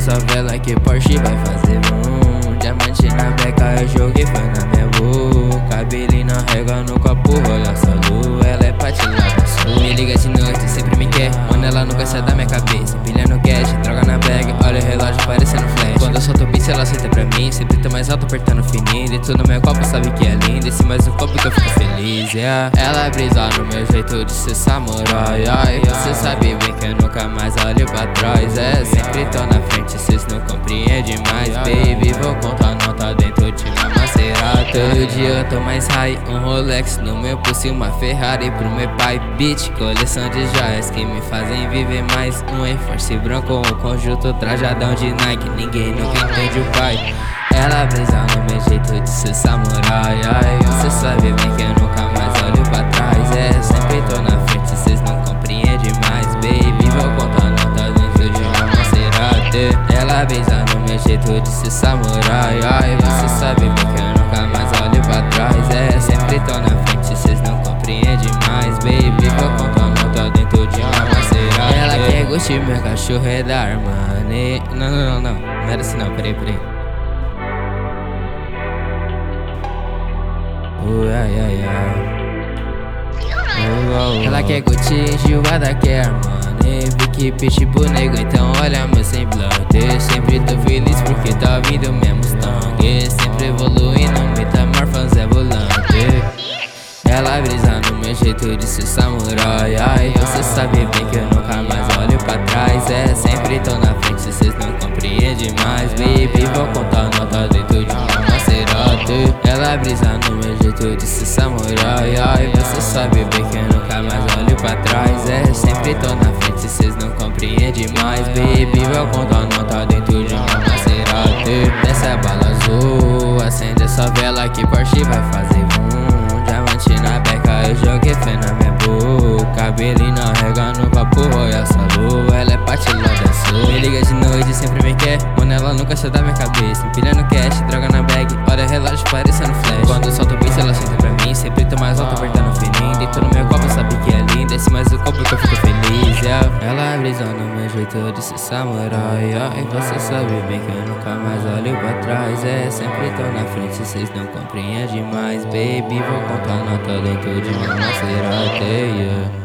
essa vela que Porsche vai fazer diamante na beca, eu joguei foi na minha boca. Cabelinho na régua no copo, olha essa lua. Ela é patilhada sul. Me liga de noite, sempre me quer. Mano, ela nunca sai da minha cabeça. Pilha no cash, droga na bag. Olha o relógio parecendo flash. Quando eu solto o beat, ela senta pra mim. Sempre tô mais alto, apertando fininho. E tu no meu copo sabe que é lindo. Esse mais um copo que eu fico feliz, yeah. Ela brisa no meu jeito de ser samurai, ai. Você sabe bem que eu nunca mais olho pra trás, é. Sempre tô na frente, cês não compreendem mais, baby. Vou contar nota dentro de uma Maserati. Todo dia eu tô mais high, um Rolex no meu pulso e uma Ferrari pro meu pai. Beat, coleção de joias que me fazem viver mais. Um Air Force branco, um conjunto trajadão de Nike. Ninguém nunca entende o pai. Ela brisa no meu jeito de ser samurai, ai. Você sabe bem que eu nunca mais olho pra trás, é. Sempre tô na frente, cês não compreendem mais, baby. Vou contar nota dentro de uma Maserati. Ela brisa no meu jeito de ser samurai, ai. Você sabe bem que eu nunca mais olho pra trás, é. Sempre tô na frente, cês não compreendem mais, baby. Vou contar nota dentro de uma Maserati. Ela quer gostar, meu cachorro é da Armani. Não era assim não, peraí. Ela quer Gucci, enjoada quer Armani. Vicky Pitbull nego, então olha meu semblante. Sempre tô feliz porque tá vindo o mesmo Mustang. Sempre evoluindo, metamorfose é volante. Ela brisa no meu jeito de ser samurai, ai. Você sabe bem que eu nunca mais olho pra trás, é. Sempre tô na frente, cês não compreendem mais, baby. Vou contar nota dentro de uma Maserati. Ela brisa no meu jeito de ser samurai, ai. Você sabe bem que eu nunca mais olho pra trás, é. Sempre tô na frente, cês não compreendem mais, baby. Vou contar nota dentro de uma Maserati. Desce a bala azul, acende essa vela que Porsche vai fazer diamante na beca, eu joguei fé na minha boca. Cabelinho na régua no papo, olha essa lua. Ela é patilhada sul. Me liga de noite, sempre me quer. Mano, ela nunca sai da minha cabeça. Empilha no cash, droga na bag. Olha o relógio parecendo flash. Quando eu solto o beat, ela senta pra mim. Sempre tô mais alto, apertando fininho. Dentro no meu copo, sabe que é lindo. Esse mais o copo que eu fico feliz, yeah. Ela brisa no meu jeito de ser samurai, ai. Você sabe bem que eu nunca mais olho pra trás, é. Sempre tô na frente, cês não compreendem mais, baby. Vou contar nota dentro de uma Maserati, yeah.